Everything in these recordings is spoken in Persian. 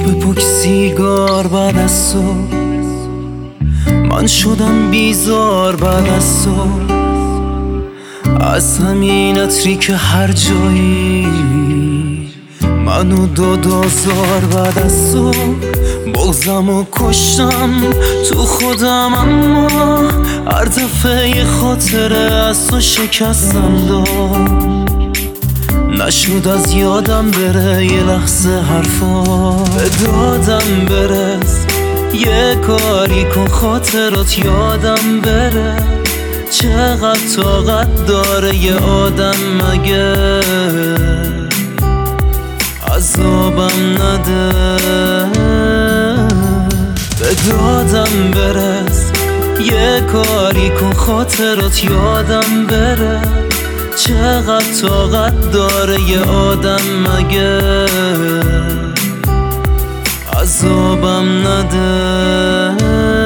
به پک سیگار بعد از صبح من شدم بیزار بعد از صبح، از همین عطری که هر جایی منو داد آزار بعد از صبح. بغضمو کشتم تو خودم، اما هر دفعه یه خاطره از تو شکستم داد. نشد از یادم بره یه لحظه حرفا به دادم برس، یه کاری کن خاطرات یادم بره. چقدر طاقت داره یه آدم مگه عذابم نده، به دادم برس، یه کاری کن خاطرات یادم بره. چقدر طاقت داره یه آدم مگه عذابم نده.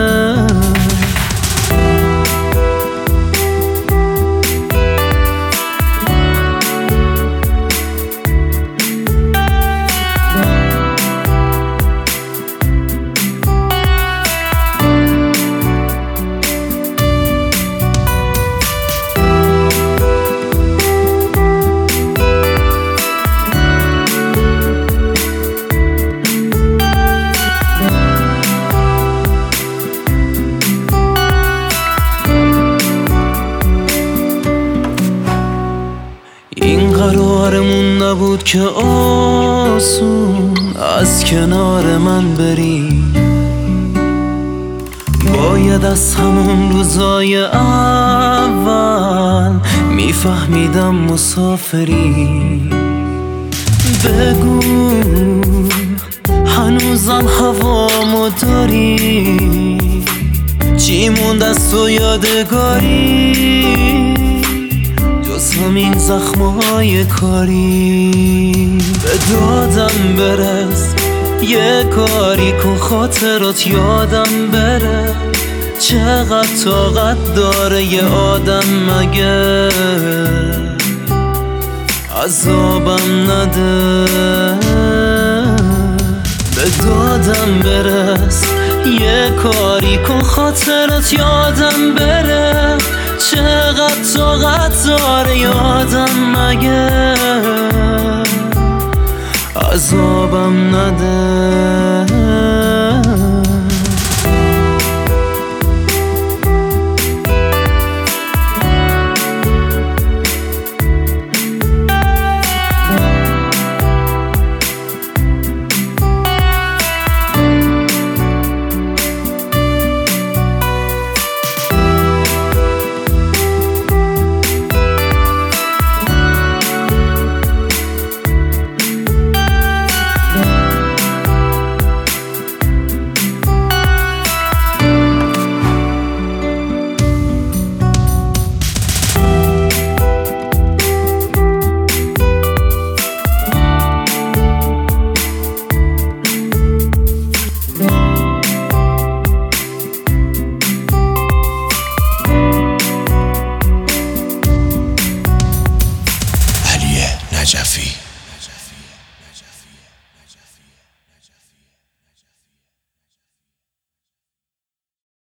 این قرارمون نبود که آسون از کنار من بری، باید از همون روزای اول میفهمیدم مسافری. بگو هنوزم هوامو داری، چی موند از تو یادگاری جز همین زخمای کاری. به دادم برس، یه کاری کن خاطرات یادم بره. چقدر طاقت داره یه آدم مگه عذابم نده، به دادم برس، یه کاری کن خاطرات یادم بره. چقدر طاقت داره یادم مگه عذابم نده.